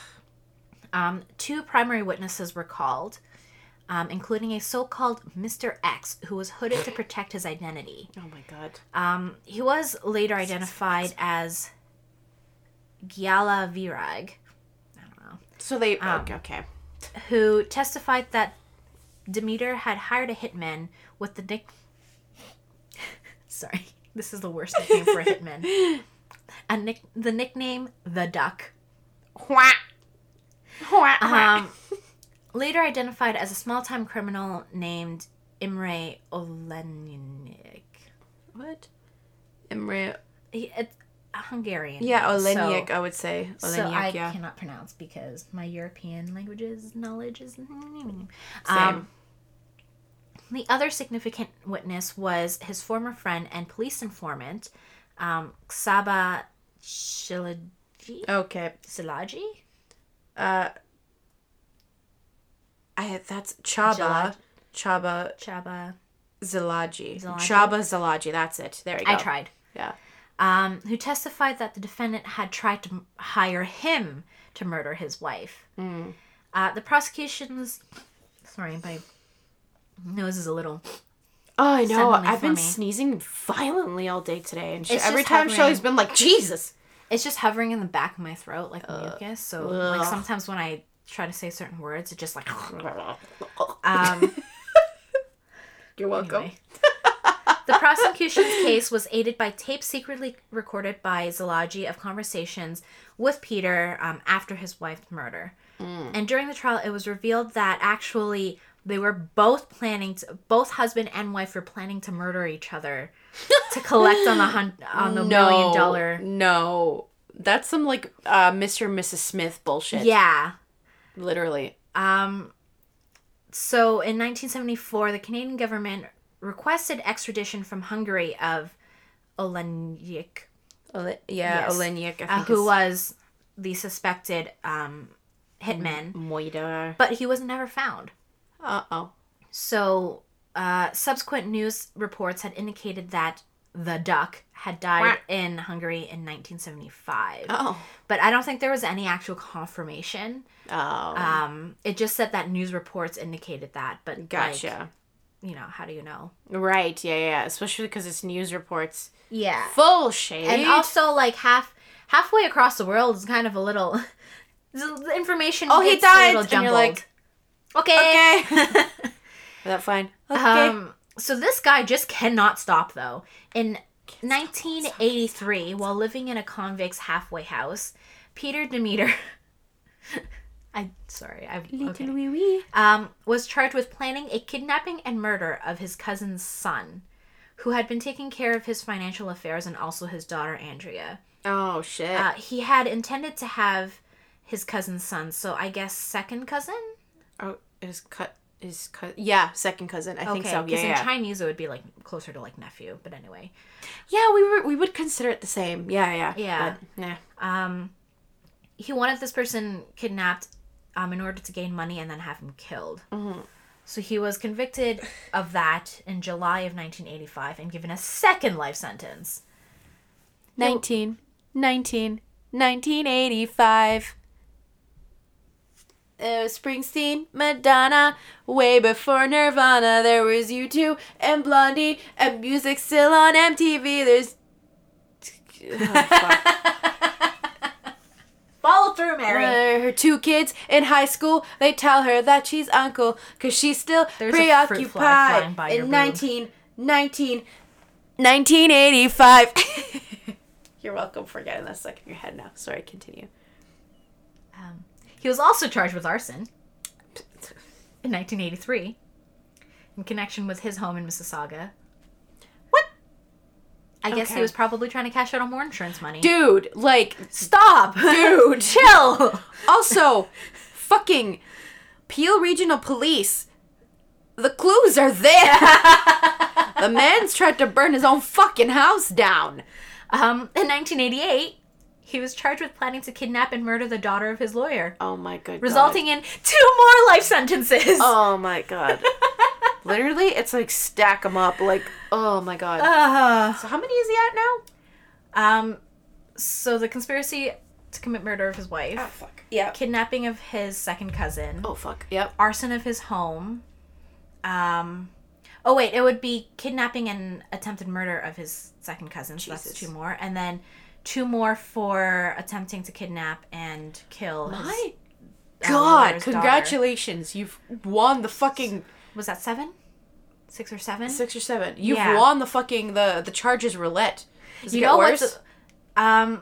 Um, two primary witnesses were called, um, including a so-called Mister X, who was hooded to protect his identity. Oh my god. Um, he was later identified as Gyala Virag, I don't know, So they... Um, okay, okay. who testified that Demeter had hired a hitman with the nick... Sorry, this is the worst nickname for a hitman. A nick... The nickname, The Duck. Wha- Wha- Um, later identified as a small-time criminal named Imre Olenik. What? Imre... He, it's a Hungarian. Yeah, name, Olenik, so- I would say. So Olenik, I yeah. cannot pronounce because my European languages knowledge is... Same. Um, the other significant witness was his former friend and police informant, um, Xaba Shilaji? Okay. Silaji? Uh... I, that's Chaba. Jalad. Chaba Chaba. Zilaji. Zilaji. Chaba Zilaji, that's it. There you go. I tried. Yeah. Um, who testified that the defendant had tried to m- hire him to murder his wife. Mm. Uh, the prosecution's... Sorry, my nose is a little... Oh, I know. Suddenly I've for been me. sneezing violently all day today, and she, It's every just time hovering. Shelly's been like, Jesus! It's just hovering in the back of my throat like mucus. So like Ugh. sometimes when I try to say certain words, it just like... um, You're welcome. anyway. The prosecution's case was aided by tape secretly recorded by Zilaji of conversations with Peter um, after his wife's murder. Mm. And during the trial, it was revealed that actually they were both planning to, both husband and wife were planning to murder each other to collect on the hun- on the no, million dollar. No. That's some, like, uh, Mister and Missus Smith bullshit. Yeah. Literally. Um. So in nineteen seventy-four, the Canadian government requested extradition from Hungary of Olenik, Ole- yeah, Yes. Olenik, I think uh, who is was the suspected um, hitman, Moida. but he was never found. Uh-oh. So uh, subsequent news reports had indicated that the Duck, had died in Hungary in nineteen seventy-five. Oh. But I don't think there was any actual confirmation. Oh. Um, it just said that news reports indicated that, but Gotcha. Like, you know, how do you know? Right, yeah, yeah. Especially because it's news reports. Yeah. Full shade. And also, like, half halfway across the world is kind of a little... the information oh, he gets died! a little jumbled. And you're like, okay. Okay. Is that fine? Okay. Um, so this guy just cannot stop, though. In nineteen eighty-three, while living in a convict's halfway house, Peter Demeter... I sorry, I okay. wee wee. Um, was charged with planning a kidnapping and murder of his cousin's son, who had been taking care of his financial affairs and also his daughter Andrea. Oh shit! Uh, he had intended to have his cousin's son, so I guess second cousin. Oh, his cut, his cut. Yeah, second cousin. I okay, think so. Yeah, because yeah. in Chinese it would be like closer to like nephew, but anyway. Yeah, we were we would consider it the same. Yeah, yeah, yeah. But, yeah. Um, he wanted this person kidnapped. Um, in order to gain money and then have him killed. Mm-hmm. So he was convicted of that in July of nineteen eighty-five and given a second life sentence. nineteen, nineteen, nineteen eighty-five. Uh, Springsteen, Madonna, way before Nirvana, there was U two and Blondie, and music still on M T V. There's... Oh, fuck. Follow through, Mary. Uh, her two kids in high school, they tell her that she's uncle because she's still There's a fruit fly flying preoccupied by your in boob. nineteen, nineteen, nineteen eighty-five. You're welcome for getting that stuck in your head now. Sorry, continue. Um, he was also charged with arson in nineteen eighty-three in connection with his home in Mississauga. I guess Okay. he was probably trying to cash out on more insurance money. Dude, like, Stop! dude, Chill! Also, fucking Peel Regional Police. The clues are there. The man's tried to burn his own fucking house down. Um, in nineteen eighty-eight, he was charged with planning to kidnap and murder the daughter of his lawyer. Oh my good Resulting God. in two more life sentences! Oh my God. Literally, it's like stack them up. Like, oh my God. Uh, So how many is he at now? um, so the conspiracy to commit murder of his wife. Oh, fuck. Yeah. Kidnapping of his second cousin. Oh, fuck. Yep. Arson of his home. Um, oh, wait. It would be kidnapping and attempted murder of his second cousin. So Jesus. that's two more. And then two more for attempting to kidnap and kill his... My uh, God. lawyer's daughter. Congratulations. You've won the fucking... Was that seven? Six or seven? Six or seven. You've Yeah. won the fucking... The, the charges roulette. Does it You get know worse? what's... Um,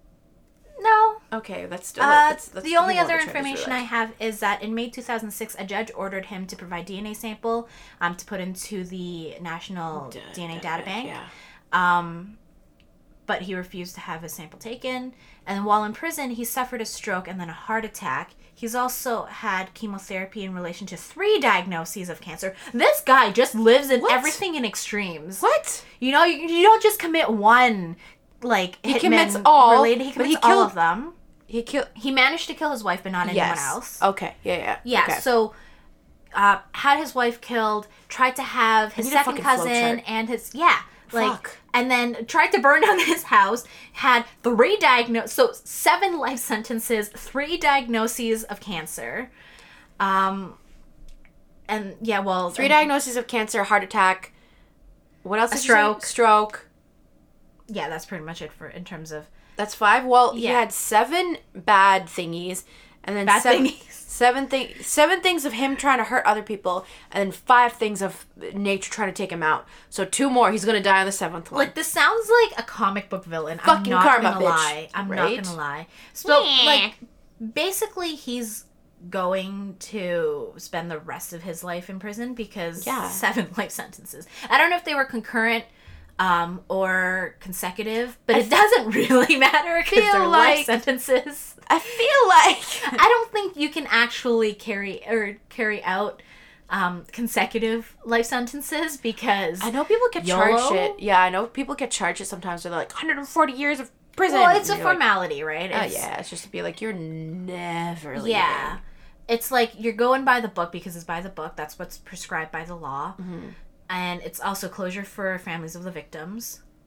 no. Okay, that's still... Uh, that's, that's the only you won other the charges information I roulette. have is that in May two thousand six, a judge ordered him to provide D N A sample um, to put into the National D- D N A data data bank, bank. yeah. Um, but he refused to have his sample taken. And while in prison, he suffered a stroke and then a heart attack. He's also had chemotherapy in relation to three diagnoses of cancer. This guy just lives in What? everything in extremes. What? You know, you, you don't just commit one, like, He hitman commits all, related. He but commits he all killed- of them. He killed... He managed to kill his wife, but not anyone Yes. else. Okay. Yeah, yeah. Yeah, Okay. so uh, had his wife killed, tried to have his need a second fucking flow cousin chart. and his yeah, like, Fuck. and then tried to burn down his house. Had three diagnoses, so seven life sentences, three diagnoses of cancer, um, and yeah, well, Three and- diagnoses of cancer, heart attack. What else? A did you say? stroke. Stroke. Yeah, that's pretty much it for in terms of That's five. Well, he Yeah. had seven bad thingies, and then bad seven, thingies. seven thing, seven things of him trying to hurt other people, and then five things of nature trying to take him out. So two more. He's gonna die on the seventh one. Like, this sounds like a comic book villain. Fucking I'm not karma, gonna bitch. lie. I'm Right? not gonna lie. So, Meh. like, basically, he's going to spend the rest of his life in prison because Yeah. seven life sentences. I don't know if they were concurrent um, or consecutive, but I it doesn't really matter because feel they're like- life sentences. I feel like I don't think you can actually carry or carry out um, consecutive life sentences because I know people get YOLO? charged it. Yeah, I know people get charged it sometimes. They're like one hundred forty years of prison. well, it's a And you're like, formality, right? oh It's- yeah, it's just to be like you're never leaving. Yeah. It's like you're going by the book because it's by the book. That's what's prescribed by the law. Mm-hmm. And it's also closure for families of the victims.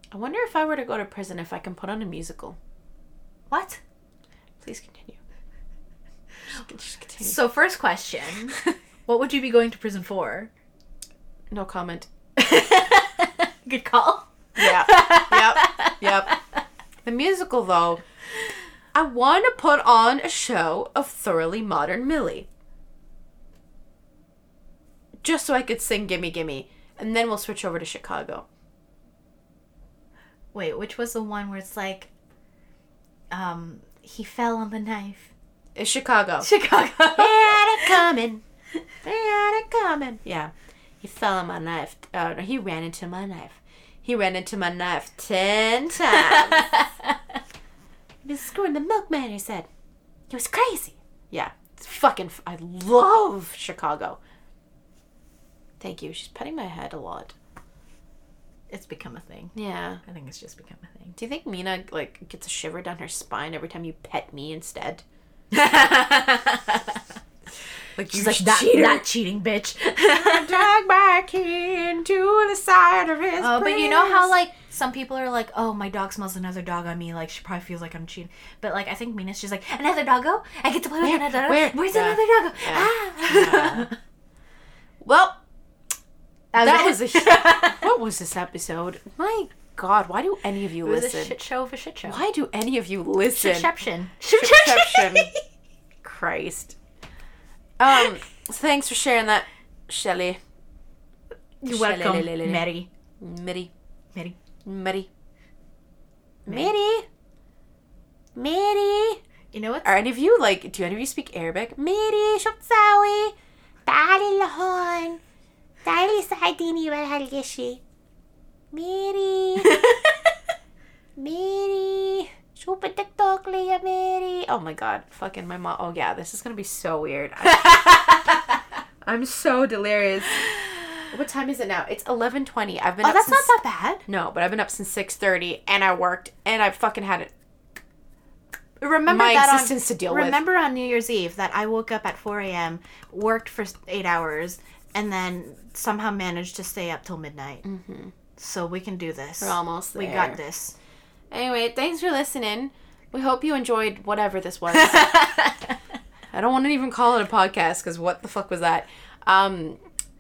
I wonder if I were to go to prison if I can put on a musical. What? Please continue. Just, just continue. So first question, what would you be going to prison for? No comment. Good call. Yeah. Yep. Yep. The musical, though, I want to put on a show of Thoroughly Modern Millie. Just so I could sing Gimme Gimme. And then we'll switch over to Chicago. Wait, which was the one where it's like, um, he fell on the knife? It's Chicago. Chicago. They had it coming. They had it coming. Yeah. He fell on my knife. Uh, no, he ran into my knife. He ran into my knife ten times. He was screwing the milkman, he said. He was crazy. Yeah. It's fucking... I love Chicago. Thank you. She's petting my head a lot. It's become a thing. Yeah. I think it's just become a thing. Do you think Mina, like, gets a shiver down her spine every time you pet me instead? Like, she's like, that, that cheating bitch. Drag my key into the side of his Oh, but you know how, like, some people are like, oh, my dog smells another dog on me. Like, she probably feels like I'm cheating. But, like, I think Mina's just like, another doggo? I get to play with Where? another doggo? Where? Where's Yeah. another doggo? Yeah. Ah. Yeah. Well, that that was, was a... What was this episode? My God, why do any of you it was listen? a shit show of a shit show. Why do any of you listen? Shitception. Shitception. Christ. Um, thanks for sharing that, Shelley. You're welcome, Mary. Mary. Mary. Mary. Mary. Mary. You know what? Are any of you, like, do any of you speak Arabic? Mary, shotsawi. Ta'ali lahon. Ta'ali sa'adini wal halgishi. Mary. Mary. Shoo badak tokli ya Mary. Oh my God. Fucking my mom. Oh yeah, this is gonna be so weird. I, I'm so delirious. What time is it now? It's eleven twenty. I've been Oh, up that's since, not that bad. No, but I've been up since six thirty and I worked and I fucking had it. Remember my that existence on, to deal with. Remember on New Year's Eve that I woke up at four a.m., worked for eight hours, and then somehow managed to stay up till midnight. Mm-hmm. So we can do this. We're almost there. We got this. Anyway, thanks for listening. We hope you enjoyed whatever this was. I don't want to even call it a podcast because what the fuck was that? Um,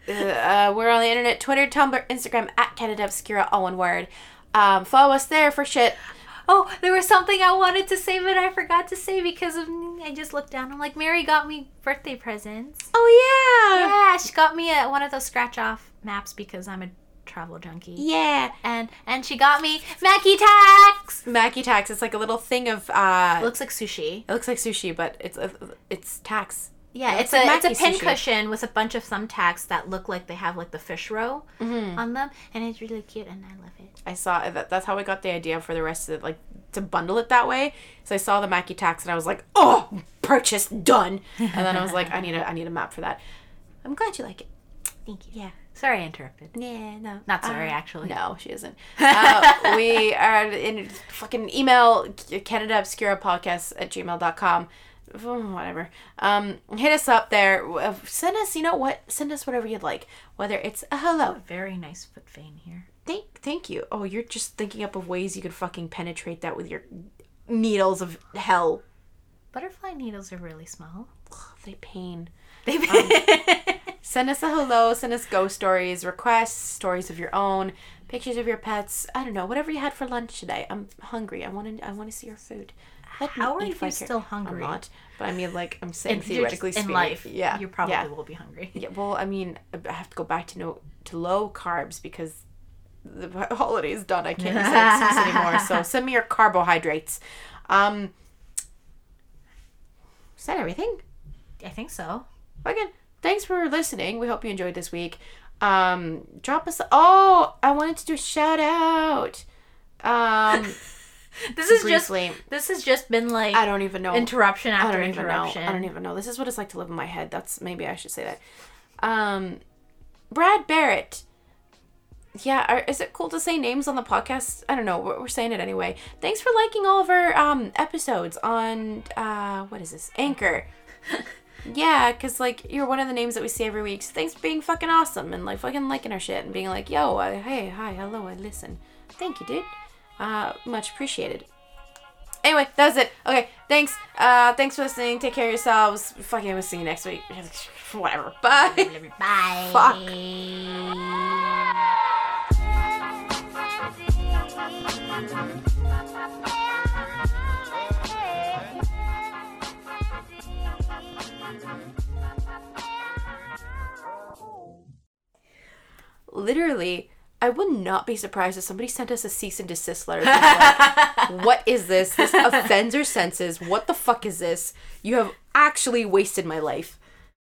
uh, we're on the internet, Twitter, Tumblr, Instagram, at Canada Obscura, all one word. Um, follow us there for shit. Oh, there was something I wanted to say, but I forgot to say because of, I just looked down. I'm like, Mary got me birthday presents. Oh, yeah. Yeah, she got me a, one of those scratch-off maps because I'm a travel junkie. Yeah. And and she got me Mackie Tax. Mackie Tax. It's like a little thing of... Uh, It looks like sushi. It looks like sushi, but it's uh, it's tax. Yeah, it it's a like it's a pin sushi. cushion with a bunch of thumbtacks that look like they have like the fish roe Mm-hmm. on them, and it's really cute, and I love it. I saw that. That's how I got the idea for the rest of it, like to bundle it that way. So I saw the Mackie Tax, and I was like, "Oh, purchase done!" And then I was like, "I need a I need a map for that." I'm glad you like it. Thank you. Yeah. Sorry I interrupted. Yeah, no. Not sorry, Uh, actually. No, she isn't. Uh, we are in fucking email Canada Obscura Podcast at gmail dot com. Whatever. Um, hit us up there. Uh, Send us, you know what? Send us whatever you'd like. Whether it's a hello. A very nice foot vein here. Thank, thank you. Oh, you're just thinking up of ways you could fucking penetrate that with your needles of hell. Butterfly needles are really small. Ugh, they pain. They Um, send us a hello. Send us ghost stories, requests, stories of your own, pictures of your pets. I don't know, whatever you had for lunch today. I'm hungry. I want to. I want to see your food. Let me How are eat you if I care. still hungry? I'm not, but I mean, like I'm saying, In- you're theoretically just- in speaking, life, yeah, you probably yeah. will be hungry. Yeah, well, I mean, I have to go back to no to low carbs because the holiday's done. I can't use that excuse anymore. So send me your carbohydrates. Um, is that everything? I think so. Again, thanks for listening. We hope you enjoyed this week. Um, drop us. Oh, I wanted to do a shout out. Um, This is briefly. just. This has just been like. I don't even know. Interruption I after don't even know. interruption. I don't even know. This is what it's like to live in my head. That's maybe I should say that. Um, Brad Barrett. Yeah, are, is it cool to say names on the podcast? I don't know. We're, we're saying it anyway. Thanks for liking all of our um episodes on uh what is this? Anchor. Yeah, because, like, you're one of the names that we see every week. So thanks for being fucking awesome and, like, fucking liking our shit and being like, yo, uh, hey, hi, hello, I listen. Thank you, dude. Uh, much appreciated. Anyway, that's it. Okay, thanks. Uh, thanks for listening. Take care of yourselves. Fucking, we'll see you next week. Whatever. Bye. Bye. Fuck. Literally, I would not be surprised if somebody sent us a cease and desist letter. Like, what is this? This offends our senses. What the fuck is this? You have actually wasted my life.